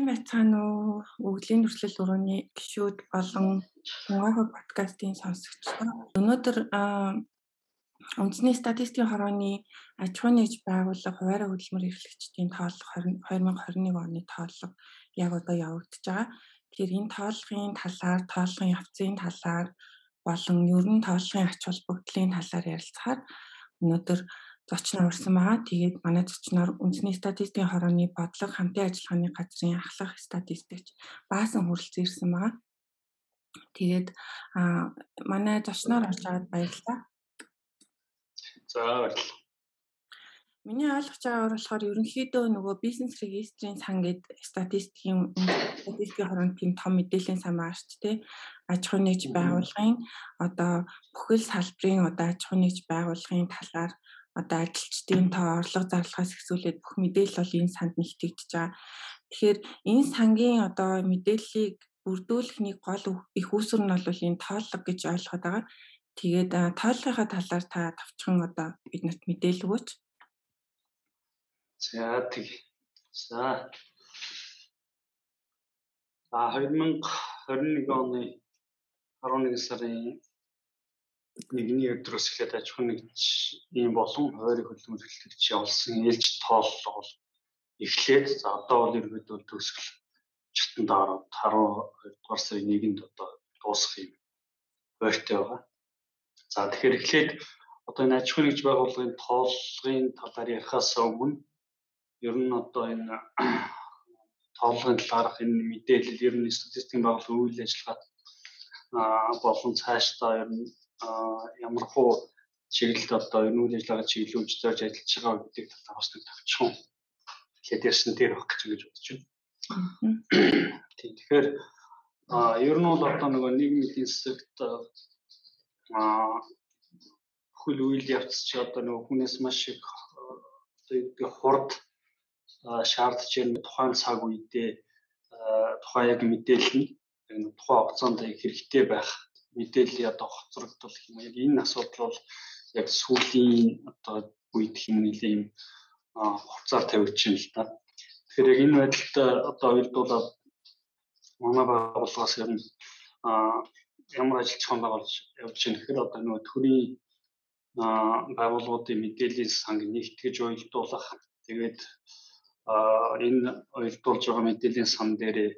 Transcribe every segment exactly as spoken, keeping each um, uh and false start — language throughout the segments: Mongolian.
байцгаана уу? Өвглийн дүрслэл өрөөний гишүүд болон Монгол подкастын сонсогчдоо. Өнөөдөр үндэсний статистикийн хорооны аж ахуйн нэгж байгууллага хуваарай хөдөлмөр эрхлэгчдийн тооллого две тысячи двадцать один оны тооллого яг одоо явагдаж байгаа. Тэгэхээр энэ тооллогын талаар, тооллогын явцын талаар болон ер нь тооллогын ач холбогдлын талаар ярилцахаар өнөөдөр зочин орсон байгаа. Тэгээд манай зочноор үндэсний статистикийн хорооны бодлого хамтын ажиллагааны газрын ахлах статистикч Баасан хүрэлцэн ирсэн байгаа. Тэгээд манай зочноор орж аваад баярлалаа. За баярлалаа. Миний ойлгож байгаагаар болохоор ерөнхийдөө нөгөө бизнес регистрийн сан гэдэг статистикийн статистикийн хороонд тийм том мэдээллийн сан байгаа шүү дээ. Аж ахуйн нэгж байгууллагын одоо бүхэл салбарын одоо аж ахуйн нэгж байгууллагын талаар одоо ажилчдын тоо, орлого зарлагаас эхлүүлээд бүх мэдээлэл бол энэ санд нэгтгэгдэж байгаа. Тэгэхээр энэ сангийн одоо мэдээллийг бүрдүүлэхний гол их үүсвэр нь бол энэ тооллого гэж ойлгоод байгаа. Тэгээд тооллогынхаа талаар та товчхон одоо биднэрт мэдээлэл өгөөч. За тэг. За. А две тысячи двадцать один оны арван нэгэн сарын нэгний өдрөөс эхлээд аж ахуйн нэгжийн болон хуваарь хөдөлмөр эрхлэгч явуулсан ээлж тооллого бол эхлээд за одоо бол ерөнхийдөө төгсгөл чатанд ороод арван хоёр дугаар сарын нэгэнд одоо дуусах юм ойртой байгаа. За тэгэхээр эхлээд одоо энэ аж ахуйн нэгж байгууллагын тооллогын талаар ярихаас өмнө ер нь одоо энэ тооллогын талаарх энэ мэдээлэл ер нь статистикийн байгууллагын үйл ажиллагаа болон цаашдаа ер нь ямар хуу чиглэлд одоо энэ үйл ажиллагаа чиглүүлж зорж ажиллаж байгаа гэдэг талаар бас нэг товчхон хэлээд ярьсан дээр баг гэж бодож байна. Тийм тэгэхээр ер нь бол одоо нөгөө нийгмийн эдийн засагт бүхэл үйл явц чи одоо нөгөө хүнээс маш их одоо хурд шаардж байгаа тухайн цаг үедээ тухайн яг мэдээлэл нь тухайн хугацаанд хэрэгтэй байх мэдээлэл одоо хоцрогдол гэх юм яг энэ асуудал бол яг сүүлийн одоо үед гэх юм нэлийн юм хугацаар тавьж байна л да. Тэгэхээр яг энэ байдалд одоо уйлдуулаад манай байгууллагаас ер нь ямар ажил зохион байгуулж явж байна гэхээр одоо нөгөө төрийн байгууллагуудын мэдээллийн санг нэгтгэж уйлдуулах тэгээд энэ уйлдуулж байгаа мэдээллийн сан дээр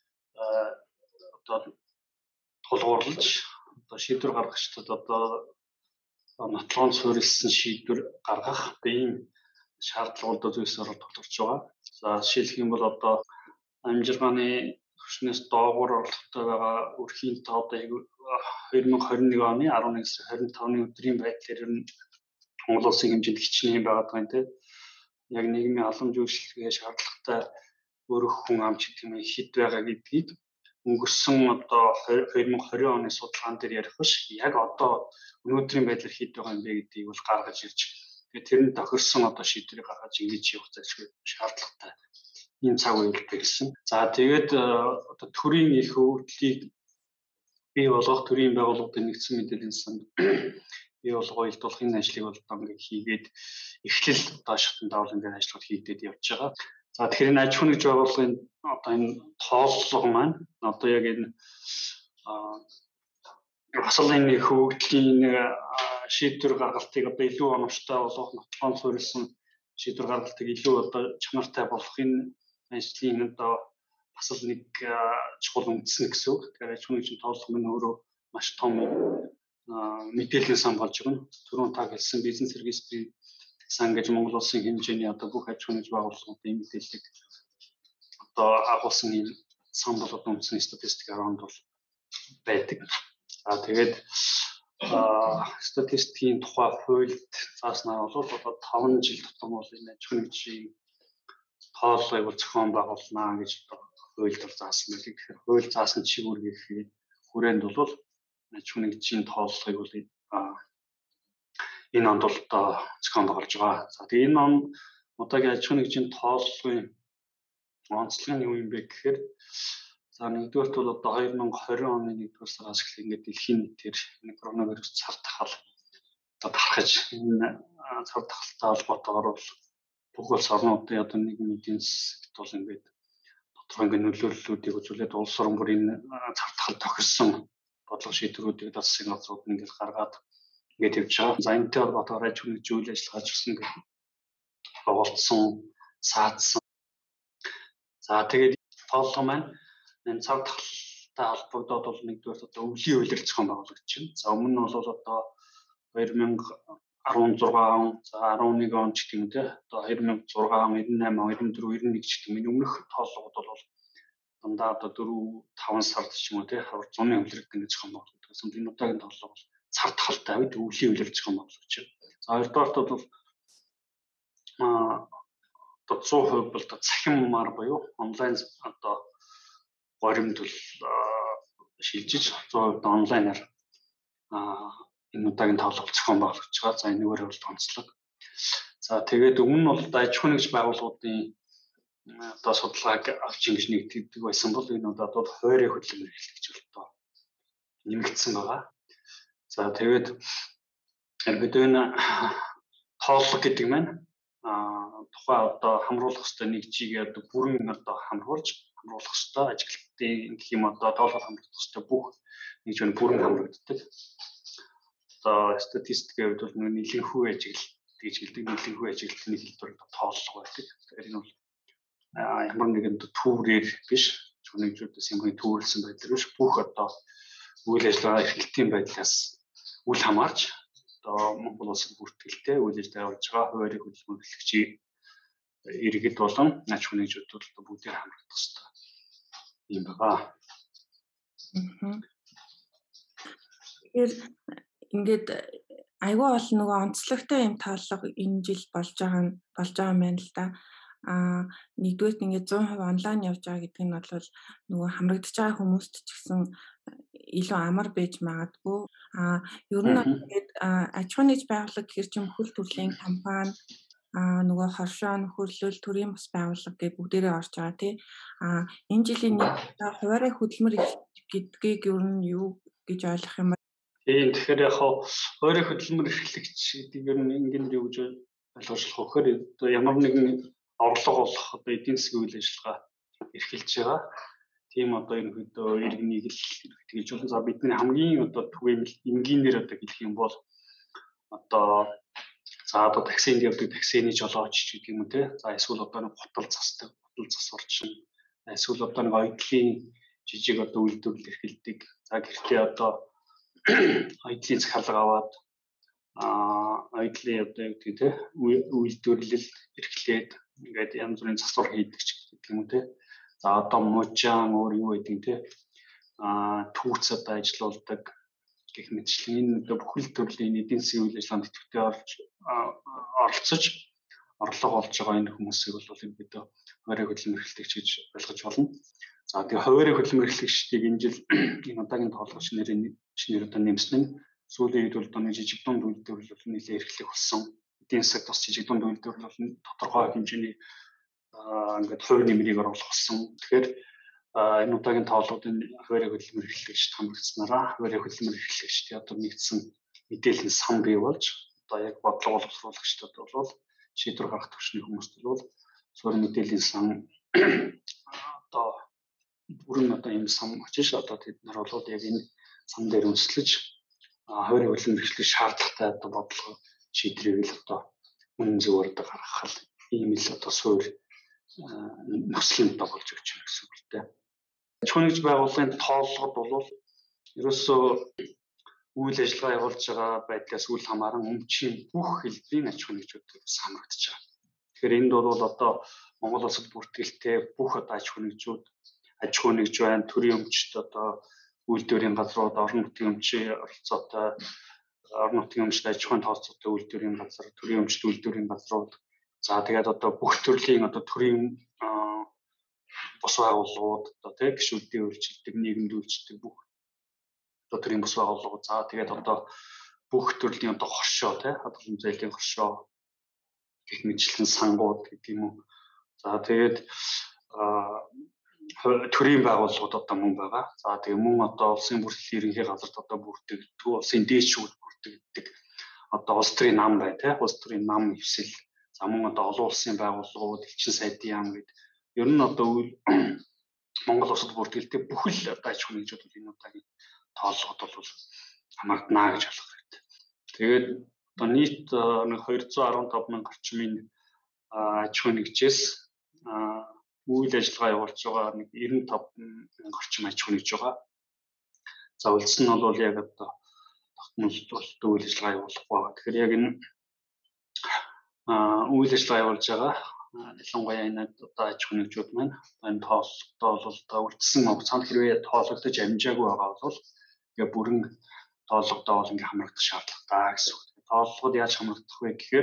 одоо тулгуурлаж одоо шийдвэр гаргагчдад одоо нотлохонд суурилсан шийдвэр гаргах ийм шаардлагууд зүйлсээр тулгарч байгаа. За жишээлх юм бол одоо амжиргааны түвшнээс доогуур орлоготой байгаа өрхийн тоо одоо две тысячи двадцать один оны арван нэгэн сарын двадцать тавны өдрийн байдлаар ер нь Монгол улсын хэмжээнд хичнээн байгаа юм тийм. Яг нийгмийн халамж үйлчлэгээ шаардлагатай өрөх хүн амч гэдэг юм хэд байгаа гэдгийг өнгөрсөн одоо две тысячи двадцать оны судалгаан дээр ярих биш яг одоо өнөөдрийн байдлаар хэд байгаа юм бэ гэдгийг бол гаргаж ирж тэгээд тэр нь тохирсон одоо шийдвэрийг гаргаж ингэж явах зайлшгүй шаардлагатай ийм цаг үе л гэсэн. За тэгээд одоо төрийн эрх хөгжлийг бий болгох төрийн байгууллагуудын нэгдсэн мэдээллийн санд бий болгох уйлдуулах энэ ажлыг бол одоо ингээд хийгээд эхлэл одоо шатнд даавлын дээр ажиллагад хийгдээд явж байгаа. За тэгэхээр энэ аж ахуйн нэгж байгууллагын одоо энэ тооллого маань одоо яг энэ асуулын нэг хөгжлийн шийдвэр гаргалтыг одоо илүү оновчтой болгох, нотлохонд суурилсан шийдвэр гаргалтыг илүү одоо чанартай болгох энэ ажлын одоо бас л нэг чухал үндэс гэсэн үг. Тэгэхээр аж ахуйн нэгжийн тооллого нь өөрөө маш том мэдээллийн сан болж байгаа. Түрүүн та хэлсэн бизнес регистрийн сан гэж Монгол улсын хэмжээний одоо бүх аж ахуйн нэгж байгууллагуудын мэдээллийг одоо агуулсан ийм сан бол одоо үндэсний статистикийн хороонд бол байдаг. За тэгээд статистикийн тухай хуульд зааснаар бол одоо таван жил тутам бол энэ аж ахуйн нэгжийн тооллогыг бол зохион байгуулнаа гэж одоо хуульд бол заасан байдаг. Тэгэхээр хууль заасан чиглэл гэхээр хүрээнд бол аж ахуйн нэгжийн тооллогыг бол энэ онд бол одоо зохион байгуулж байгаа. За тэгээ энэ он одоогийн аж ахуйн нэгжийн тооллогын онцлог нь юу юм бэ гэхээр за нэгдүгээрт бол одоо две тысячи двадцать оны нэгдүгээр сараас эхлээд ингээд дэлхийн нийтээр энэ коронавирус цар тахал одоо тархаж энэ цар тахалтай холбоотойгоор бол бүх улс орнуудын одоо нийгмийн эдийн засагт бол ингээд тодорхой ингээд нөлөөллүүдийг үзүүлээд улс орон бүрийн цартахал тохирсон бодлого шийдвэрүүдийг бас Сингапурууд ингээд гаргаад ингээд явж байгаа. За энэтэй холбоотойгоор аж ахуйн үйл ажиллагаа ч гэсэн ингээд болцсон, саадсан. За тэгээд тооллого маань энэ цартахалтай холбогдоод бол нэгдүгээр одоо өвлийн хуулиар зохион байгуулагдаж байна. За өмнө нь бол одоо хоёр мянга арван зургаан он, за арван нэг он ч гэх юм те. Одоо хоёр мянга зургаан он, найман он, найман дөрөв, найман нэг ч гэх юм. Энэ өмнөх тооллогод бол дандаа одоо дөрөв таван сард ч юм уу те хавар зуны хөвлөрөд ингэ зохион байгуулагддаг. Гэсэн энэ удаагийн тооллого бол цар тахалтай үед өвлийн хуулиар зохион байгуулагдаж байна. За хоёрдугаарт бол аа одоо цоо хувь бол цахиммаар буюу онлайн одоо горимдол шилжиж цоо хувь онлайнаар аа энэ удаагийн тооллого зохион байгуулагдаж байгаа. За энэгээр бол онцлог. За тэгээд өмнө нь бол аж ахуйн нэгж байгууллагуудын одоо судалгааг авч ингэж нэгтгэдэг байсан бол энэ удаад бол хойрын хөдөлмөр эрхлэгч болтоо нэмэгдсэн байгаа. За тэгээд бид энэ тооллого гэдэг маань а тухай одоо хамруулах ёстой нэгжийг одоо бүрэн одоо хамруулж хамруулах ёстой ажиглалтын гэх юм одоо тооллого хамруулах ёстой бүх нэгж нь бүрэн хамрагддаг. Одоо статистикийн хувьд бол нэлээдгүй ажиглалт гэж хэлдэг, нэлээдгүй ажиглалтын хэлбэр тооллого байдаг. Тэгэхээр энэ бол ямар нэгэн түүрээр биш нэгжүүдээс юм түүрлсэн байдал биш бүх одоо үйл ажиллагаа эрхлэлтийн байдлаас үл хамаарч одоо Монгол улсад бүртгэлтэй үйл ажиллагаа явуулж байгаа хойрын хөдөлмөр эрхлэгчийн иргэд болон аж ахуйн нэгжүүд бол бүгдээр хамрагдах хэрэгтэй юм байна. Тэгэхээр ингээд айгүй бол нөгөө онцлогтой юм тооллого энэ жил болж байгаа нь болж байгаа юм байна л да. А нэгдүгээр ингээд зуун хувь онлайн явж байгаа гэдэг нь бол нөгөө хамрагдаж байгаа хүмүүст ч гэсэн илүү амар байж магадгүй. А ер нь ингээд аж ахуйн нэгж байгууллага гэхэр чинь бүхэл төрлийн компани а нөгөө хоршоо нөхөрлөл төрийн бас байгууллага гэх бүгдээрээ орж байгаа тий. А энэ жилийн нэг хуваарай хөдөлмөр гэдгийг ер нь юу гэж ойлгох юм бэ? Тийм тэгэхээр яг хуваарай хөдөлмөр эрхлэгч гэдэг ер нь ингээд юу гэж ойлгож болох вэ? Одоо ямар нэгэн орлого олох одоо эдийн засгийн үйл ажиллагаа эрхэлж байгаа. Тийм одоо энэ хөдөө иргэнийг л тэгж болно. За бидний хамгийн одоо түгээмэл энгийнээр одоо хэлэх юм бол одоо за одоо таксинд явдаг таксины жолооч гэдэг юм уу те. За эсвэл одоо нэг хотол засдаг, хотол засварчин, эсвэл одоо нэг ойдлын жижиг одоо үйлдвэрлэл эрхэлдэг. За гэртээ одоо ойдлын захиалга аваад а ойдлын одоо юу гэдэг те үйлдвэрлэл эрхлээд ингээд янз бүрийн засвар хийдэг ч гэдэг юм уу те. За одоо мужаан өөр юу гэдэг те а түүц одоо ажиллаулдаг гэх мэтчлэн энэ одоо бүхэл төрлийн эдийн засгийн үйл ажиллагаанд идэвхтэй орж оролцож орлого олж байгаа энэ хүмүүсийг бол ерөнхийдөө хуваарай хөдөлмөр эрхлэгч гэж ойлгож болно. За тэгээ хуваарай хөдөлмөр эрхлэгчдийг энэ жил энэ удаагийн тоолгоч нэрийн шинээр одоо нэмсэн нь сүүлийн үед бол одоо жижиг дунд үйлдвэрлэл бол нэлээд эрхлэх болсон. Эдийн засаг бас жижиг дунд үйлдвэрлэл бол тодорхой хэмжээний ингээд хувь нэмрийг оруулах болсон. Тэгэхээр энэ удаагийн тоолгодын хуваарай хөдөлмөр эрхлэгч хамрагдсанараа хуваарай хөдөлмөр эрхлэгчдийн одоо нэгдсэн мэдээллийн сан бий болж одоо яг бодлого боловсруулагчдад бол шийдвэр гаргах төвчний хүмүүст бол суурь мэдээллийн сан одоо бүрэн одоо юм сан очиж одоо тэд нар бол яг энэ сан дээр үндэслэж хуваарай хөдөлмөр эрхлэх шаардлагатай одоо бодлого шийдрийг л одоо үнэн зөвөөр одоо гаргах ийм л одоо суурь нөхцөл нь болж өгч байна гэсэн үг л дээ. Аж ахуйн нэгж байгууллагын тооллогод бол ерөөсөө үйл ажиллагаа явуулж байгаа байдлаас үл хамааран өмчийн бүх хэлбэрийн аж ахуйн нэгжүүд хамрагдаж байгаа. Тэгэхээр энд бол одоо Монгол улсад бүртгэлтэй бүх одоо аж ахуйн нэгжүүд аж ахуйн нэгж байна, төрийн өмчт одоо үйлдвэрийн газрууд, орон нутгийн өмчийн оролцоотой орон нутгийн өмчт аж ахуйн тооцоотой үйлдвэрийн газар, төрийн өмчт үйлдвэрийн газрууд. За тэгээд одоо бүх төрлийн одоо төрийн бус байгууллагууд одоо тийм гишүүдийн үйлчилдэг, нийгэмд үйлчилдэг бүх одоо төрийн бус байгууллагууд. За тэгээд одоо бүх төрлийн одоо хоршоо тийм хадгалан зээлийн хоршоо гэх мэтлэн сангууд гэдэг юм уу. За тэгээд төрийн байгууллагууд одоо мөн байгаа. За тэгээд мөн одоо улсын бүртгэлийн ерөнхий газарт одоо бүртгэгддэг, улсын дээшүүд бүртгэгддэг одоо улс төрийн нам бай тийм улс төрийн нам хэвсэл. За мөн одоо олон улсын байгууллагууд, элчин сайдын яам гэдэг ер нь одоо Монгол улсад бүртгэлтэй бүхэл одоо аж ахуйн нэгжүүд энэ удаагийн тооллогод бол хамрагдана гэж ойлгох хэрэгтэй. Тэгээд одоо нийт нэг двести фifty мянга орчмын аж ахуйн нэгжээс үйл ажиллагаа явуулж байгаа нэг ninety-five мянга орчим аж ахуйн нэгж байгаа. За үлдсэн нь бол яг одоо тогтмолт үйл ажиллагаа явуулах байгаа. Тэгэхээр яг энэ үйл ажиллагаа явуулж байгаа ялангуяа энэ одоо аж ахуйн нэгжүүд маань энэ тоололтоо бол одоо үлдсэн хугацаанд хэрвээ тоологдож амжаагүй байгаа бол ингээ бүрэн тоологдоо бол ингээ хамрагдах шаардлагатай гэсэн үг. Тооллогод яаж хамрагдах вэ гэхээр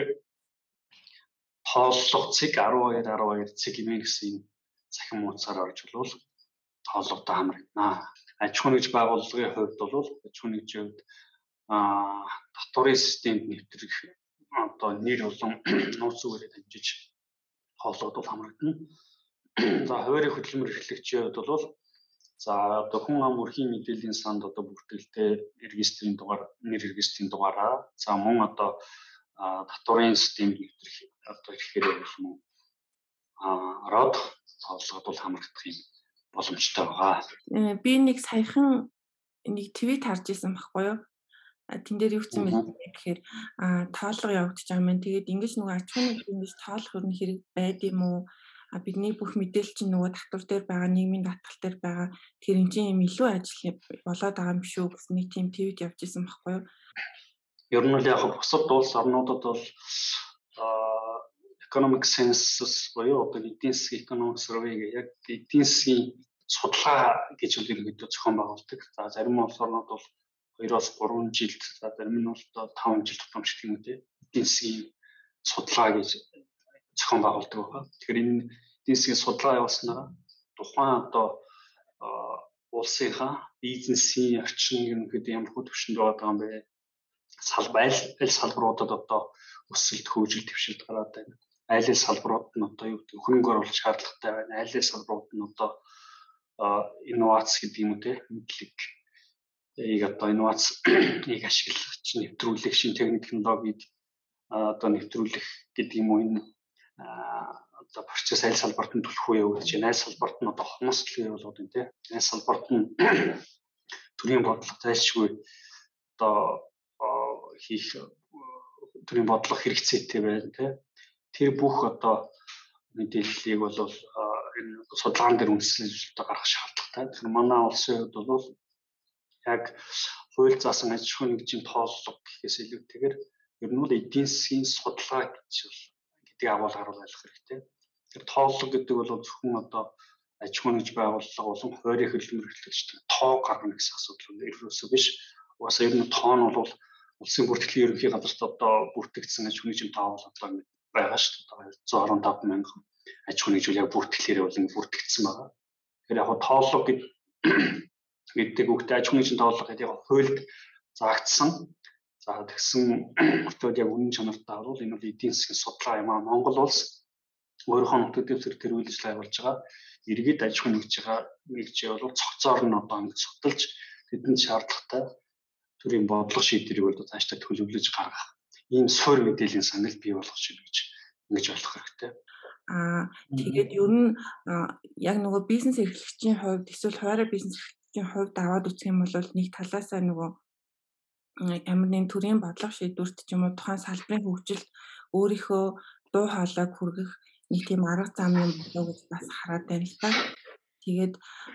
тооллого цэг twelve twelve цэг хэмээн гэсэн цахим хуудасаар орж болвол тооллоготой хамрагдана. Аж ахуйн нэгж байгууллагын хувьд бол аж ахуйн нэгжийн хувьд а татварын системд нэвтрэх одоо нэр болон нууц үгээр дамжиж тооллогод хамрагдана. За хуваарийн хөдөлмөр эрхлэгчийн хувьд бол за одоо хүн ам өрхийн мэдээллийн санд одоо бүртгэлтэй регистрийн дугаар нэр регистрийн дугаараа за мөн одоо татварын системд нэвтрэх одоо ихээр юм а род тооллогод бол хамрагдах юм боломжтой байгаа. Би нэг саяхан нэг твит харж ирсэн байхгүй юу? Тэн дээр юу гэсэн мэт гэхээр тооллого явагдаж байгаа юм. Тэгээд ингэж нөгөө аж ахуйн нэгжийн ингэж тоолох юм хэрэг байд юм уу? Бидний бүх мэдээлэл чинь нөгөө татвар дээр байгаа, нийгмийн даатгал дээр байгаа тэр энэ чинь юм илүү ажил болоод байгаа юм биш үү гэсэн нэг тийм твит явж ирсэн байхгүй юу? Ер нь л яг бусад улс орнуудад бол economic census буюу одоо эдийн засгийн economic survey гэх яг эдийн засгийн судалгаа гэж үлдээдэг зохион байгуулдаг. За зарим улс орнууд бол two-оос three жилд, за зарим нь бол five жил тутамшигт юм үү? Эдийн засгийн судалгаа гэж зохион байгуулдаг байна. Тэгэхээр энэ эдийн засгийн судалгаа явуулснараа тухайн одоо улсынхаа бизнесийн орчин ерөнхийдөө ямар хөө төвшөнд байгаа юм бэ? Салбар аль салбаруудад одоо өсөлт хөгжил дэвшилт гараад байна. Аль салбарууд нь одоо юу гэдэг хөрөнгө оруулалт шаардлагатай байна. Аль салбарууд нь одоо инновац гэдэг юм үү те мэдлэг ийг одоо инновацыг ашиглаж нэвтрүүлэх шин технологид одоо нэвтрүүлэх гэдэг юм уу энэ одоо процесс аль салбарт нь төлөх үе өгч байна. Аль салбарт нь одоо хомсдол болоод байна те. Аль салбарт нь төрийн бодлого зайлшгүй одоо хийх төрийн бодлого хэрэгцээтэй байна те. Тэр бүх одоо мэдээллийг бол энэ судалгаан дээр үндэслэлтэй гаргах шаардлагатай. Тэгэхээр манай улсын хувьд бол яг хууль заасан аж ахуйн нэгжийн тооллого гэхээс илүүтэйгээр ер нь бол эдийн засгийн судалгаа гэж гэдэг агуулгаар ойлгох хэрэгтэй. Тэр тооллого гэдэг бол зөвхөн одоо аж ахуйн нэгж байгууллага болон хуваарийн хөдөлмөр эрхлэгчдийн тоо гаргана гэсэн асуудал ерөөсөө биш. Угаасаа ер нь тоо нь бол улсын бүртгэлийн ерөнхий газарт одоо бүртгэгдсэн аж ахуйн нэгжийн тоо бол одоо байгаа шүү дээ. one hundred twenty-five мянган аж ахуйн нэгж яг бүртгэлээрээ бол ингэ бүртгэгдсэн байгаа. Тэгэхээр яг тооллого гэдэг үгтэй аж ахуйн нэгжийн тооллого гэдэг яг хуульд заагдсан. За тэгсэн мөртөө яг үнэн чанартай бол энэ бол эдийн засгийн судалгаа юм аа. Монгол улс өөрийнхөө нутаг дэвсгэр төр үйл ажиллагаа явуулж байгаа иргэд аж ахуйн нэгжийн нэгжээ бол цогцоор нь одоо ингэ судалж тэдэнд шаардлагатай төрийн бодлого шийдвэрийг бол цаашдаа төлөвлөж гаргах ийм суурь мэдээллийн санал бий болгох шиг гэж ингэж ойлгох хэрэгтэй. Аа тэгээд ер нь яг нөгөө бизнес эрхлэгчийн хувьд эсвэл хуваарь бизнес эрхлэгчийн хувьд аваад үзэх юм бол нэг талаасаа нөгөө ямар нэгэн төрийн бодлого шийдвэрт ч юм уу тухайн салбарын хөгжилд өөрийнхөө дуу хоолойг хүргэх нэг тийм арга зам юм болоо гэж бас хараад байна л та. Тэгээд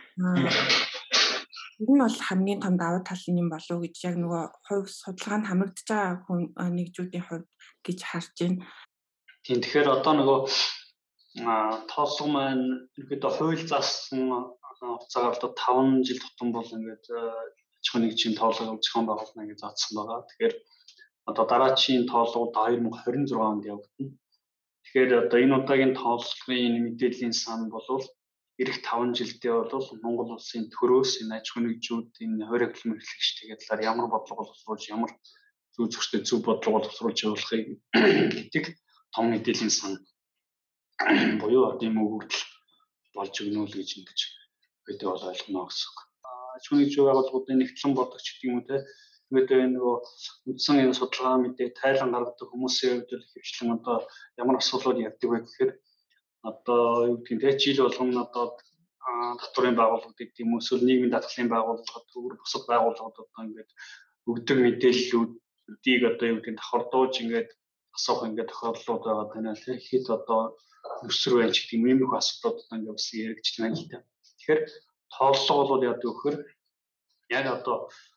энэ бол хамгийн том давуу тал юм болов уу гэж яг нөгөө хувь судалгаанд хамрагдаж байгаа хүн нэгжүүдийн хувьд гэж харж байна. Тийм тэгэхээр одоо нөгөө тооллого маань ерөөдөө хууль заасан хугацаагаар одоо five жил тутам бол ингээд аж ахуйн нэгжийн тооллого зохион байгуулна гэж заасан байгаа. Тэгэхээр одоо дараачийн тооллого twenty twenty-six онд явагдана. Тэгэхээр одоо энэ удаагийн тооллогын мэдээллийн сан бол ирэх five жилдээ бол Монгол улсын төрөөс энэ аж ахуйн нэгжүүд энэ хуваарь хөдөлмөр эрхлэгчдийн талаар ямар бодлого боловсруулж ямар зөв зөвхөн зөв бодлого боловсруулж явуулахыг гэдэг том мэдээллийн сан буюу одоо юм өгөгдөл болж өгнө л гэж ингэж бид бол ойлгоно гэсэн үг. Аж ахуйн нэгж байгууллагуудын нэгтлэн бодогч гэдэг юм уу те. Тэгээд энэ нөгөө үндсэн энэ судалгаа мэдээ тайлан гаргадаг хүмүүсийн хувьд хөвчлэн одоо ямар асуудлууд явдаг вэ гэхээр одоо юу гэдгийг те жил болгоно одоо татврын байгууллагууд гэдэг юм уу эсвэл нийгмийн даатгалын байгууллагууд өөр бусад байгууллагууд одоо ингээд өгдөг мэдээллүүдийг одоо юу гэдэг нь давхардууж ингээд асуух ингээд тохиолдлууд байгаа тань л хэд одоо өсвөр байж гэдэг юм ийм их асуудлууд одоо ингээд бас яригдж байна л да. Тэгэхээр тооллого бол яадаг вэ гэхээр яг одоо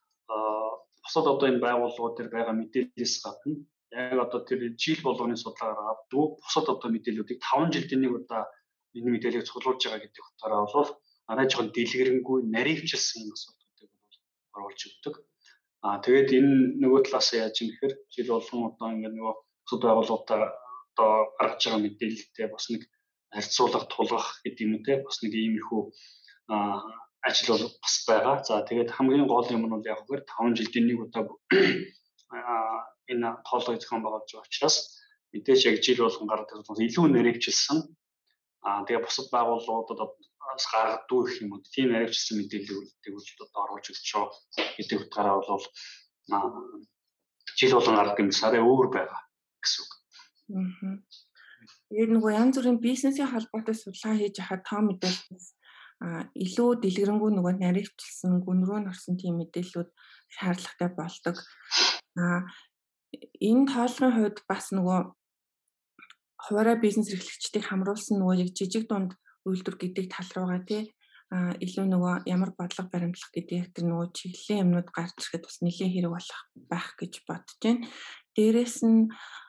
бусад одоо энэ байгууллагууд дээр байгаа мэдээллээс гадна яг одоо тэр жил болгоны судалгаагаар авдаг бусад одоо мэдээллүүдийг таван жилийн нэг удаа энэ мэдээллийг цуглуулж байгаа гэдэг утгаараа бол арай жоохон дэлгэрэнгүй наривчлсан юм асуудлуудыг бол оруулж өгдөг. Аа тэгээд энэ нөгөө талаас нь яаж юм гэхээр жил болгон одоо ингээд нөгөө бусад байгууллагуудаа одоо гаргаж байгаа мэдээлэлтэй бас нэг харьцуулах тулгах гэдэг юм те бас нэг иймэрхүү аа ажил бол бас байгаа. За тэгээд хамгийн гол юм нь бол яг үгээр таван жилийн нэг удаа энэ тоолгыг зохион байгуулж байгаа учраас мэдээж яг жил болгон гаргадаг бол илүү наривчлсан аа тэгээ бусад байгууллагуудад бас гаргадаг гэх юм уу тийм наривчлсан мэдээллүүдийг одоо оруулж өгч байгаа гэдэг утгаараа бол жил болгон гаргадаг юм сарай өөр байгаа гэсэн үг. Аа. Тэгээд нөгөө янз бүрийн бизнесийн холбоотой судалгаа хийж хахад тоо мэдээлэлс а илүү дэлгэрэнгүй нөгөө наривчлсан гүн рүү норсон тийм мэдээллүүд шаардлагатай болдог. А энэ тоолгын хувьд бас нөгөө хуваарай бизнес эрхлэгчдийг хамруулсан нөгөө яг жижиг дунд үйлдвэр гэдэг тал руугаа тий а илүү нөгөө ямар бодлого баримтлах гэдэг яг тэр нөгөө чиглэлийн юмнууд гарч ирэхэд бас нэлээд хэрэг болох байх гэж бодож байна. Дээрээс нь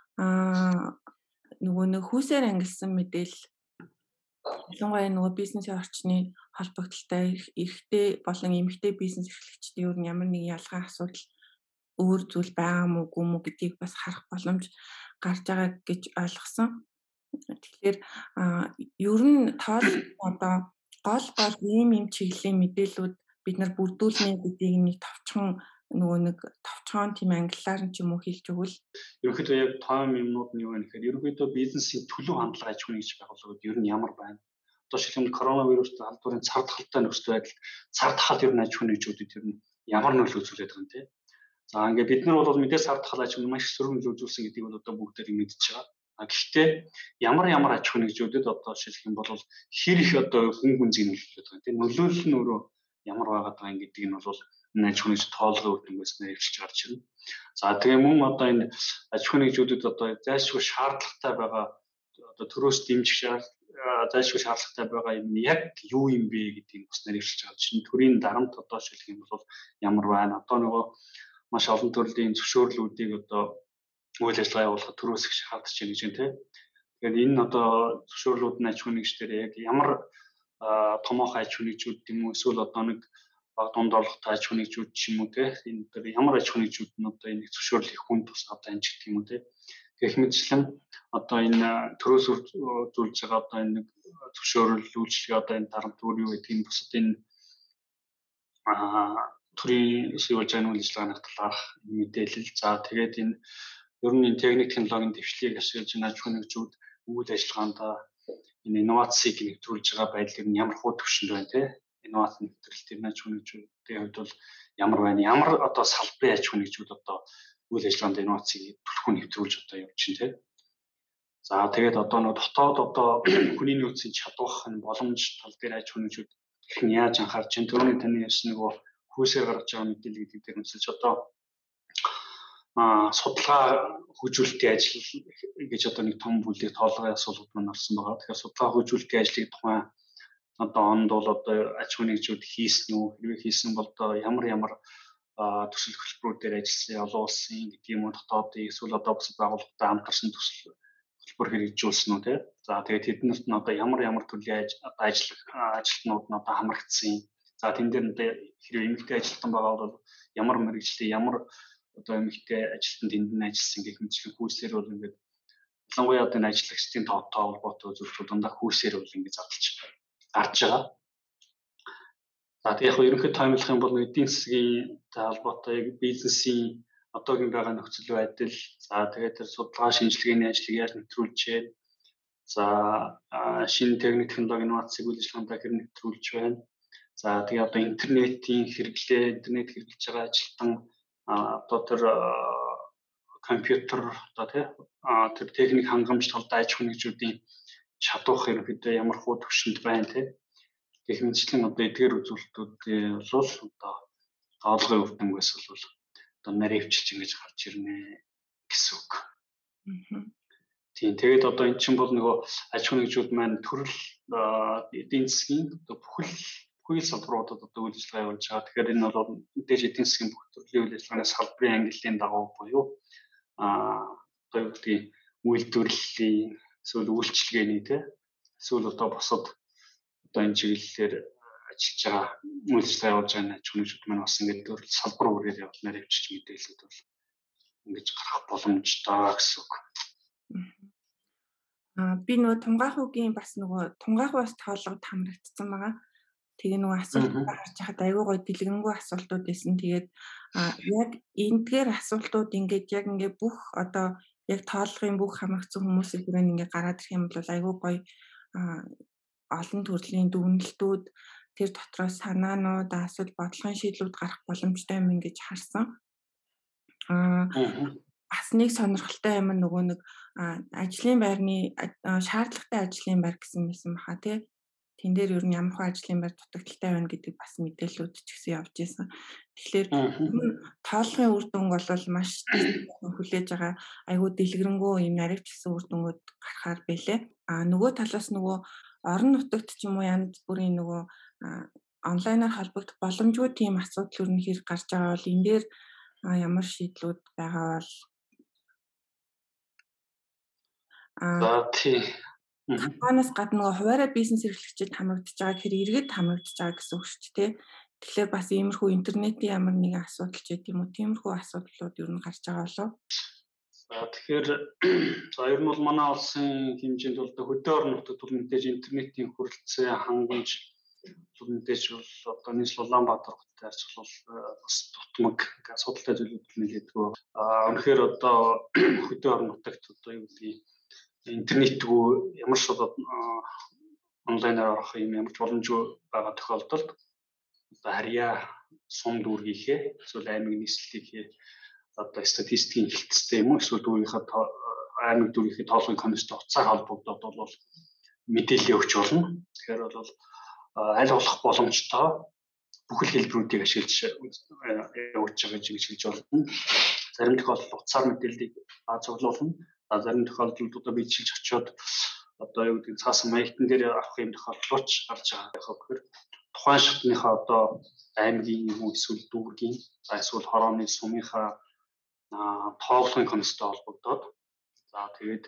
а нөгөө нэг хүүсээр ангилсан мэдээлэл ялангуяа нөгөө бизнесийн орчны холбогдлолтой эрхтэй болон эмэгтэй бизнес эрхлэгчдийн өөр ямар нэг ялгаа асуудал өөр зүйл байгаа мó үгүй мó гэдгийг бас харах боломж гарч байгаа гэж ойлгосон. Тэгэхээр ер нь тоол одоо гол гол ийм ийм чиглэлийн мэдээллүүд бид нар бүрдүүлнэ гэдгийг нэг товчхон нөгөө нэг товчхон тийм англиар ч юм уу хэлж өгвөл ерөнхийдөө яг том юмнууд нь юу вэ гэхээр ерөнхийдөө бизнесийн төлөв хандлага аж ахуйн гэж байгууллагууд ер нь ямар байна? Одоо шилэн коронавирустэй халдварын цар тахалтай нөхцөл байдал цар тахал ер нь аж ахуйн нэгжүүдэд ер нь ямар нөлөө үзүүлээд байгаа юм те? За ингээд бид нар бол мэдээ цар тахал аж ахуйн маш сөрөг нөлөө үзүүлсэн гэдгийг бол одоо бүгдээр мэдж байгаа. А гэхдээ ямар ямар аж ахуйн нэгжүүдэд одоо шилэх юм бол хэр их одоо хүн гүнзгий нөлөөлөд байгаа те? Нөлөөлөл нь өөрөө ямар байгаад байгаа юм гэдгийг нь бол энэ аж ахуйн тоолгын үднээс нэвчж гарч ирнэ. За тэгээ мөн одоо энэ аж ахуйн нэгжүүдэд одоо зайлшгүй шаардлагатай байгаа одоо төрөөс дэмжих шаардлага зайлшгүй шаардлагатай байгаа юм яг юу юм бэ гэдгийг бас нэвчж байгаа. Жишээ нь төрийн дарамт одоо шилэх юм бол ямар байна? Одоо нөгөө маш олон төрлийн зөвшөөрлүүдийг одоо үйл ажиллагаа явуулахад төрөөс их шаардж байна гэж байна тийм. Тэгэхээр энэ одоо зөвшөөрлүүд нь аж ахуйн нэгжлэр яг ямар томоохон аж ахуйн нэгжүүд юм уу эсвэл одоо нэг баг дунд орлоготой аж ахуйн нэгжүүд ч юм уу те энэ дээр ямар аж ахуйн нэгжүүд нь одоо энэ зөвшөөрлөх хүн тус одоо анжигдах юм уу те гэх мэтчлэн одоо энэ төрөөс үзүүлж байгаа одоо энэ нэг зөвшөөрөл үйлчлэгээ одоо энэ дарамт өөр юу гэдэг нь бусад энэ аа төрийн сувилж байгаа үйл ажиллагааны талаарх мэдээлэл за тэгээд энэ ер нь энэ техник технологийн дэвшлийг ашиглаж энэ аж ахуйн нэгжүүд үйл ажиллагаанд энэ инновацийг нэвтрүүлж байгаа байдал ер нь ямар хуу төвшөнд байна те инновац нэвтрэлт энэ аж ахуйн нэгжүүдийн хувьд бол ямар байна ямар одоо салбарын аж ахуйн нэгжүүд одоо үйл ажиллагаанд инновацийг түлхүү нэвтрүүлж одоо явж байна те за тэгээд одоо нэг дотоод одоо хүний нөөцийн чадвах энэ боломж тал дээр аж ахуйн нэгжүүд их нь яаж анхаарч байна түрүүний таны ярьсан нөгөө хүүсээр гаргаж байгаа мэдээлэл гэдэг дээр нэмсэлж одоо а судалгаа хөгжүүлэлтийн ажил гэж одоо нэг том бүлэг тоолгын асуулгууд маань орсон байгаа. Тэгэхээр судалгаа хөгжүүлэлтийн ажлыг тухайн одоо онд бол одоо аж ахуйн нэгжүүд хийсэн үү? Хэрвээ хийсэн бол одоо ямар ямар төсөл хөтөлбөрүүдээр ажилласан, олон улсын гэдэг юм уу дотоодын эсвэл одоо бус байгууллагатай хамтарсан төсөл хөтөлбөр хэрэгжүүлсэн үү те. За тэгээд тэднэрт нь одоо ямар ямар төрлийн ажил ажилтнууд нь одоо хамрагдсан. За тэн дээр нь хэрвээ эмэгтэй ажилтан байгаа бол ямар мэргэжлийн ямар одоо эмэгтэй ажилтнанд тэнд нь ажилласан гэх мэтчлэн хүүсээр бол ингээд ялангуяа одоо энэ ажиллагчдын тоотой холбоотой үзүүлэлтүүд дандаа хүүсээр бол ингээд задлж гарч байгаа. За тэг яг ерөнхийд тоомлох юм бол эдийн засгийн холбоотой бизнесийн одоогийн байгаа нөхцөл байдал за тэгээд тэр судалгаа шинжилгээний ажлыг яаж нэвтрүүлжээ. За шинэ техник технологи инновацыг үйл ажиллагаанд хэр нэвтрүүлж байна. За тэгээ одоо интернетийн хэрэглээ интернет хэрэглэж байгаа ажилтан одоо тэр компьютер одоо тэр техник хангамж талдаа аж ахуйн нэгжүүдийн чадвах ерөнхийдөө ямар хуу төвшөнд байна те. гэх мэтчлэн одоо эдгээр үзүүлэлтүүдийн бол одоо тоолгын үр дүнгээс бол одоо наривчилж ингэж гарч ирнэ гэсэн үг. Тийм тэгээд одоо эн чинь бол нөгөө аж ахуйн нэгжүүд маань төрөл эдийн засгийн одоо бүхэл бүхэл салбаруудад одоо үйл ажиллагаа явуулж байгаа. Тэгэхээр энэ бол мэдээж эдийн засгийн бүх төрлийн үйл ажиллагааны салбарын ангиллын дагуу буюу аа одоо юу гэдгийг үйлдвэрлэлийн эсвэл үйлчилгээний те эсвэл одоо босод одоо энэ чиглэлээр ажиллаж байгаа үйл ажиллагаа явуулж байгаа аж ахуйн нэгжүүд маань бас ингээд төрөл салбар бүрээр явуулнаар явчих мэдээлэлүүд бол ингэж гарах боломжтой гэсэн үг. Аа би нөгөө Тунгаахугийн бас нөгөө Тунгаахугаас тоолгод хамрагдсан байгаа. Тэгээ нөгөө асуултууд харж хахад айгүй гоё дэлгэрэнгүй асуултууд байсан. Тэгээд яг эндгээр асуултууд ингээд яг ингээд бүх одоо яг тоолгын бүх хамрагдсан хүмүүсийн хүрээнд ингээд гараад ирэх юм бол айгүй гоё олон төрлийн дүгнэлтүүд тэр дотроос санаанууд эсвэл бодлогын шийдлүүд гарах боломжтой юм ингэж харсан. Аа бас нэг сонирхолтой юм нөгөө нэг ажлын байрны шаардлагатай ажлын байр гэсэн байсан баха тий. Тэн дээр ер нь ямар хөө ажлын байр дутагдaltaй байна гэдэг бас мэдээлэлүүд ч гэсэн явж исэн. Тэгэхээр тоолгын үр дүнг бол маш хүлээж байгаа айгүй дэлгэрэнгүй юм наривчилсан үр дүнгууд гарахаар байлээ. А нөгөө талаас нөгөө орон нутагт ч юм уу янз бүрийн нөгөө онлайнаар холбогдох боломжгүй тийм асуудал ер нь хэрэг гарч байгаа бол энэ дээр ямар шийдлүүд байгаа бол аа тий компаниас гадна нөгөө хуваарай бизнес эрхлэгчид хамрагдаж байгаа гэхээр иргэд хамрагдаж байгаа гэсэн үг шүү дээ. Тэгэхээр бас иймэрхүү интернетийн ямар нэгэн асуудал ч гэдэг юм уу тиймэрхүү асуудлууд ер нь гарч байгаа болов. За тэгэхээр за ер нь бол манай улсын хэмжээнд бол хөдөө орон нутагт бол мэдээж интернетийн хүрэлцээ хангамж бол мэдээж бол одоо нийс Улаанбаатар хотод харьцуулбал бас дутмаг асуудалтай зүйлүүд нэлээдгүй. Аа үнэхээр одоо хөдөө орон нутагт одоо юу гэдгийг интернетгүй ямар ч одоо онлайнаар орох юм ямар ч боломжгүй байгаа тохиолдолд одоо харьяа сум дүүргийнхээ эсвэл аймаг нийслэлийнхээ одоо статистикийн хилцтэй юм уу эсвэл дүүргийнхээ аймаг дүүргийнхээ тоолгын комисстэй уцаар холбогдоод бол мэдээлэл өгч болно. Тэгэхээр бол аль болох боломжтой бүхэл хэлбэрүүдийг ашиглаж явуулж байгаа гэж хэлж болно. Зарим тохиолдолд уцаар мэдээллийг цуглуулна. Зарим тохиолдолд одоо бичилж очиод одоо юу гэдэг цаасан маягтан дээр авах юм тохиолдлооч гарч байгаа гэхээр тухайн шатныхаа одоо аймгийн юм уу эсвэл дүүргийн эсвэл хорооны сумынхаа тоолгын комисстэй холбогдоод за тэгээд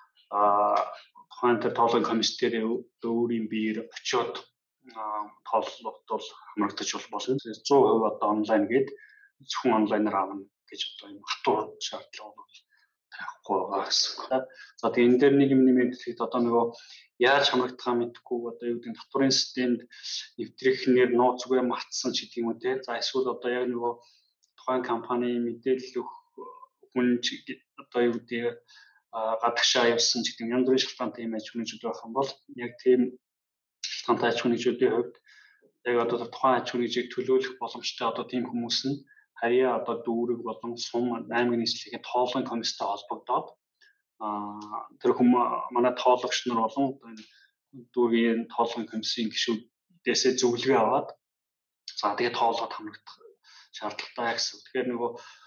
тухайн тэр тоолгын комисс дээр өөрийн биеэр очиод тооллогот бол хамрагдаж болно. зуун хувь одоо онлайн гээд зөвхөн онлайнаар авна гэж одоо юм хатуур шаардлага бол тавихгүй байгаа гэсэн. За тэгээ энэ дээр нэг юм нэмээд хэлэхэд одоо нөгөө яаж хамрагдахаа мэдхгүй одоо юу гэдэг татварын системд нэвтрэхнээр нууцгүй мартсан ч гэдэг юм уу те. За эсвэл одоо яг нөгөө тухайн компани мэдээлэл өгөх хүн одоо юу гэдэг гадагшаа явсан ч гэдэг янз бүрийн шалтгаантай юм аж ахуйн нэгжүүд байх юм бол яг тийм шалтгаантай аж ахуйн нэгжүүдийн хувьд яг одоо тухайн аж ахуйн нэгжийг төлөөлөх боломжтой одоо тийм хүмүүс нь харьяа одоо дүүрэг болон сум аймаг нийслэлийн тоолгын комисстэй холбогдоод аа тэр хүмүүс манай тоологч нар болон энэ дүүргийн тоолгын комиссийн гишүүдээсээ зөвлөгөө аваад за тэгээ тоолгоод хамрагдах шаардлагатай гэсэн. Тэгэхээр нөгөө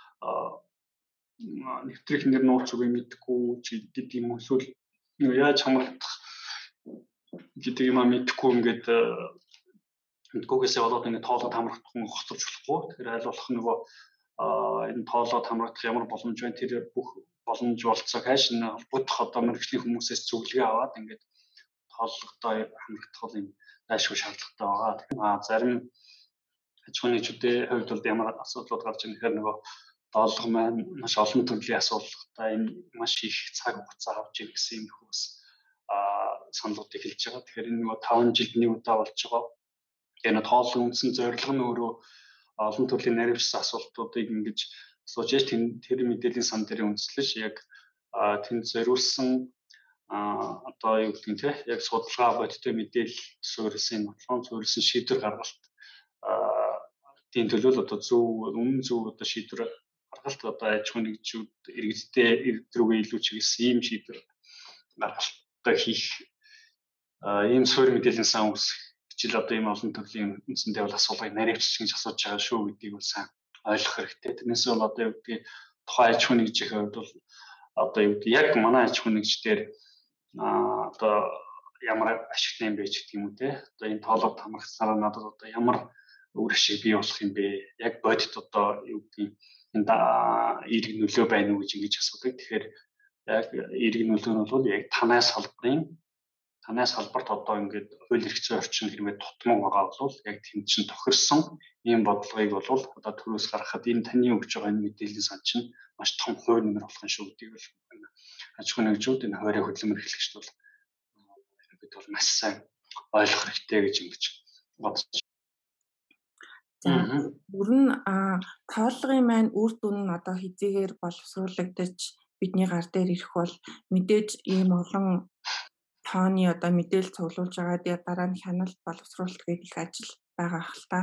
нэвтрэх нэр нууц үгүй мэдгүй ч гэдэг юм эсвэл яаж хамрагдах гэдэг юм а мэдгүй ингээд мэдгүйгээсээ болоод ингээд тоолоод хамрагдах нь хоцорч болохгүй. Тэгэхээр аль болох нөгөө энэ тоолоод хамрагдах ямар боломж байна тэр бүх боломж болцоог хайш энэ холбогдох одоо мэргэжлийн хүмүүсээс зөвлөгөө аваад ингээд тооллоготой хамрагдах юм дайшгүй шаардлагатай байгаа. Аа зарим аж ахуйн нэгжүүдийн хувьд бол ямар асуудлууд гарч ирэх гэхээр нөгөө тооллого маань маш олон төрлийн асуудалтай энэ маш их цаг хугацаа авч ирэх гэсэн юм хөөс аа саналуудыг хэлж байгаа. Тэгэхээр энэ нөгөө таван жилд нэг удаа болж байгаа. Энэ тооллого үндсэн зорилго нь өөрөө олон төрлийн наривчсан асуултуудыг ингэж асууж яж тэр мэдээллийн сан дээр үндэслэж яг тэнд зориулсан одоо юу гэдэг нь те яг судалгаа бодтой мэдээлэл суурилсан нотлон суурилсан шийдвэр гаргалт тийм төлөөл одоо зөв үнэн зөв одоо шийдвэр гаргалт одоо аж ахуйн нэгжүүд иргэдтэй иргэдрүүгээ илүү чиглэсэн ийм шийдвэр гаргалт хийх ийм суурь мэдээллийн сан үүсгэж жил одоо ийм олон төрлийн үндсэндээ бол асуулгыг наривчж гэж асууж байгаа шүү гэдгийг бол сайн ойлгох хэрэгтэй. Тэрнээс бол одоо юу гэдгийг тухайн аж ахуйн нэгжийн хувьд бол одоо юу гэдэг яг манай аж ахуйн нэгж дээр а одоо ямар ашигтай юм бэ гэх юм үү те. Одоо энэ тоолоод хамрагцсараа надад одоо ямар үр ашиг бий болох юм бэ? Яг бодит одоо юу гэдгийг энд эерэг нөлөө байна уу гэж ингэж асуудаг. Тэгэхээр яг эерэг нөлөө нь бол яг танаас салбарын танаас салбарт одоо ингээд хууль эрх зүйн орчин хэрэг тутмаг байгаа бол яг тэнд чинь тохирсон ийм бодлогыг бол одоо төрөөс гаргахад энэ таны өгж байгаа энэ мэдээллийн сан чинь маш том хувь нэмэр болох нь шүү гэдгийг бол аж ахуйн нэгжүүд энэ хуваарь хөдөлмөр эрхлэгчд бол бид бол маш сайн ойлгох хэрэгтэй гэж ингэж бодож. За бүр нь тоолгын маань үр дүн нь одоо хизээгээр боловсруулагдаж бидний гар дээр ирэх бол мэдээж ийм олон тооны одоо мэдээлэл цуглуулж байгаа дээр дараа нь хяналт боловсруулалт гэдэг их ажил байгаа хэл та.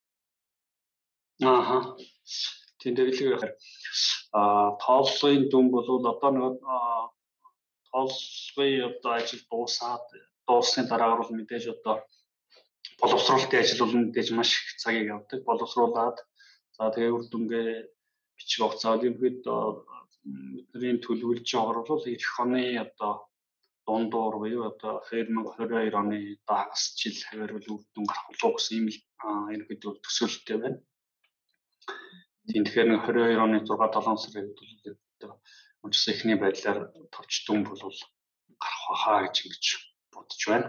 Ааха. Тэмдэглэг а тооллогын дүн бол одоо нэг тооллогын одоо ажил дуусаад дууссаны дараа бол мэдээж одоо боловсруулалтын ажил бол мэдээж маш их цагийг авдаг. Боловсруулаад за тэгээ үр дүнгээ бичих хугацаа ерөнхийд бидний төлөвлөж байгаа бол эх оны одоо дундуур буюу одоо две тысячи двадцать two оны дагас жил хавар үр дүн гарах болов гэсэн юм ерөнхийд төсөөлөлтэй байна. Тийм тэгэхээр нэг двадцать two оны six seven сарын үед бол өнцөс эхний байдлаар товч дүн бол гарах байхаа гэж ингэж бодож байна.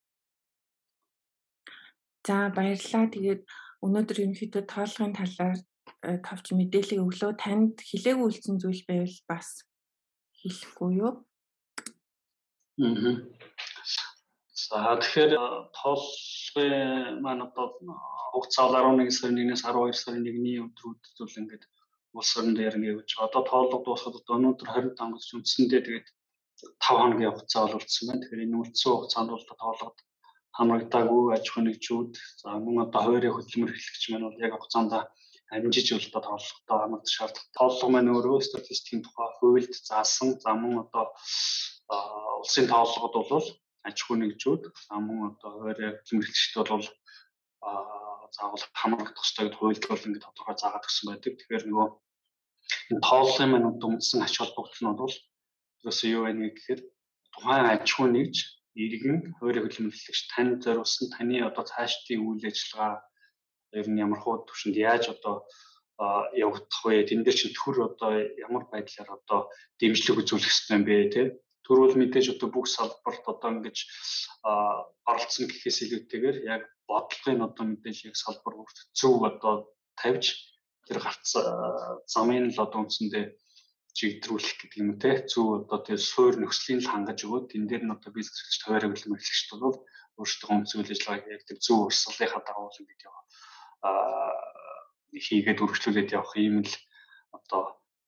За баярлалаа. Тэгээд өнөөдөр ерөнхийдөө тоолгын талаар товч мэдээлэл өглөө. Танд хэлээгүй үлдсэн зүйл байвал бас хэлэхгүй юу? Аа. За тэгэхээр тоолгын маань одоо хугацаа eleven сарын one-ээс twelve сарын one-ний өдрүүд бол ингээд улс орон дээр ингээд явж байгаа. Одоо тоолго дуусахад одоо өнөөдөр twenty-five гэж үндсэндээ тэгээд five хоногийн хугацаа болчихсон байна. Тэгэхээр энэ үлдсэн хугацаанд бол тоолгод хамрагдаагүй аж ахуйн нэгжүүд за мөн одоо хуваарь хөдөлмөр эрхлэгч маань бол яг хугацаанд амжиж бол одоо тоолготой хамрагдах шаардлагатай. Тоолго маань өөрөө статистикийн тухай хуульд заасан за мөн одоо улсын тоолгод бол аж ахуйн нэгжүүд за мөн одоо хуваарь хөдөлмөр эрхлэгчд бол заавал хамрагдах ёстой гэдэг хуульд бол ингэ тодорхой заагаад өгсөн байдаг. Тэгэхээр нөгөө энэ тооллын маань үндсэн ач холбогдол нь бол ерөөсөө юу байна гэхээр тухайн аж ахуйн нэгж иргэн хуваарь хөдөлмөр эрхлэгч танд зориулсан таны одоо цаашдын үйл ажиллагаа ер нь ямар хуу төвшөнд яаж одоо явагдах вэ? Тэн дээр чинь төр одоо ямар байдлаар одоо дэмжлэг үзүүлэх ёстой юм бэ те? Төр бол мэдээж одоо бүх салбарт одоо ингэж оролцсон гэхээс илүүтэйгээр яг бодлогын одоо мэдээж яг салбар бүрт зөв одоо тавьж тэр гарц замын л одоо үндсэндээ чигдрүүлэх гэдэг юм те зөв одоо тэр суур нөхцөлийн л хангаж өгөөд тэн дээр нь одоо бизнес эрхлэгч хуваарь хөдөлмөр эрхлэгчд бол өөрсдөө үнцэл ажиллагааг яг тэр зөв урсгалынхаа дагуу л ингэж яваа хийгээд үргэлжлүүлээд явах юм л одоо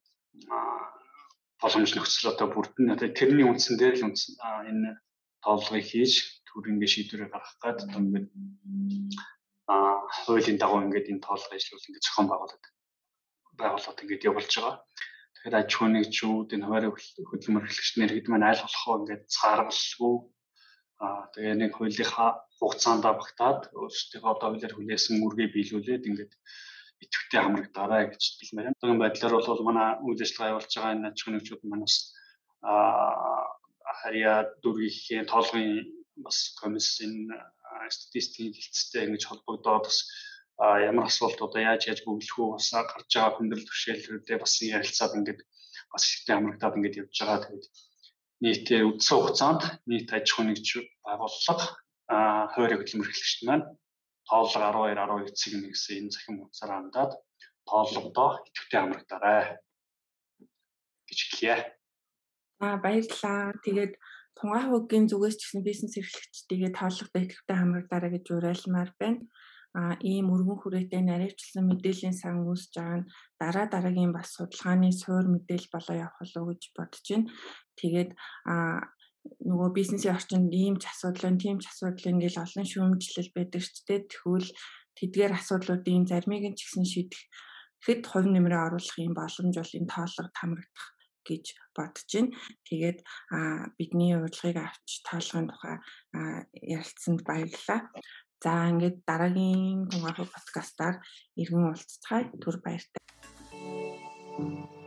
боломж нөхцөл одоо бүрдэн одоо тэрний үндсэн дээр л үндсэн энэ тоолгыг хийж төрийн шийдвэрээ гаргах гээд одоо ингээд а хуулийн дагуу ингээд энэ тоолго ажлууд ингээд зохион байгуулад байгууллагад ингээд явуулж байгаа. Тэгэхээр аж ахуйн нэгжүүд энэ хуваарь хөдөлмөр эрхлэгч нар хэд маань аль болохоо ингээд цааргалгүй аа тэгээ нэг хуулийнхаа хугацаанд багтаад өөрсдийнхөө одоо хуулиар хүлээсэн мөргийг биелүүлээд ингээд идэвхтэй хамрагдаарай гэж хэлмээр. Тэгвэл байдлаар бол манай үйл ажиллагаа явуулж байгаа энэ аж ахуйн нэгжүүд манаас аа харьяа дүүргийн тоолгын бас комиссын статистикийн хэлцтэй ингэж холбогдоод бас ямар асуулт одоо яаж яаж бүглэх үү бас гарч байгаа хүндрэл төвшөөлөлүүдээ бас ярилцаад ингээд бас ихтэй хамрагдаад ингээд явж байгаа. Тэгээд нийтээ үдсэн хугацаанд нийт аж ахуйн нэгж байгууллага хуваарь хөдөлмөр эрхлэгчид маань тоолго twelve twelve эцэг нэг гэсэн энэ захин хугацаараа хандаад тоолгодоо идэвхтэй хамрагдаарай гэж хэлье. Аа баярлалаа. Тэгээд Тунгаах хөгийн зүгээс ч гэсэн бизнес эрхлэгчдийгээ тоолгодоо идэвхтэй хамрагдаарай гэж уриалмаар байна. А ийм өргөн хүрээтэй наривчлсан мэдээллийн сан үүсэж байгаа нь дараа дараагийн бас судалгааны суур мэдээлэл болоо явах болов уу гэж бодож байна. Тэгээд а нөгөө бизнесийн орчинд ийм ч асуудал байна, тийм ч асуудал ингээл олон шүүмжлэл байдаг ч тийм тэгвэл тэдгээр асуудлуудын заримыг нь ч гэсэн шийдэхэд хувь нэмрээ оруулах юм боломж бол энэ тоолгод хамрагдах гэж бодож байна. Тэгээд бидний урилгыг авч тоолгын тухай ярилцсанд баярлалаа. За ингээд дараагийн Тунгай хот подкастаар иргэн уулзцгаая. Түр баяртай.